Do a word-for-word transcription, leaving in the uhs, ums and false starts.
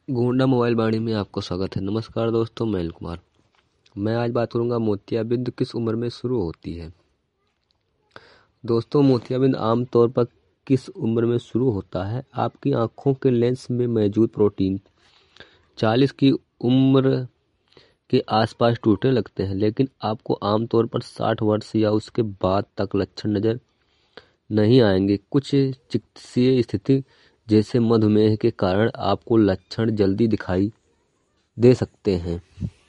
Gonda mobile वाणी में आपको स्वागत है। नमस्कार दोस्तों, मैं अनिल कुमार। मैं आज बात करूंगा मोतियाबिंद किस उम्र में शुरू होती है। दोस्तों, मोतियाबिंद आमतौर पर किस उम्र में शुरू होता है? आपकी आंखों के लेंस में मौजूद प्रोटीन चालीस की उम्र के आसपास टूटने लगते हैं, लेकिन आपको आमतौर पर साठ वर्ष या उसके बाद तक लक्षण नजर नहीं आएंगे। कुछ चिकित्सीय स्थिति जैसे मधुमेह के कारण आपको लक्षण जल्दी दिखाई दे सकते हैं।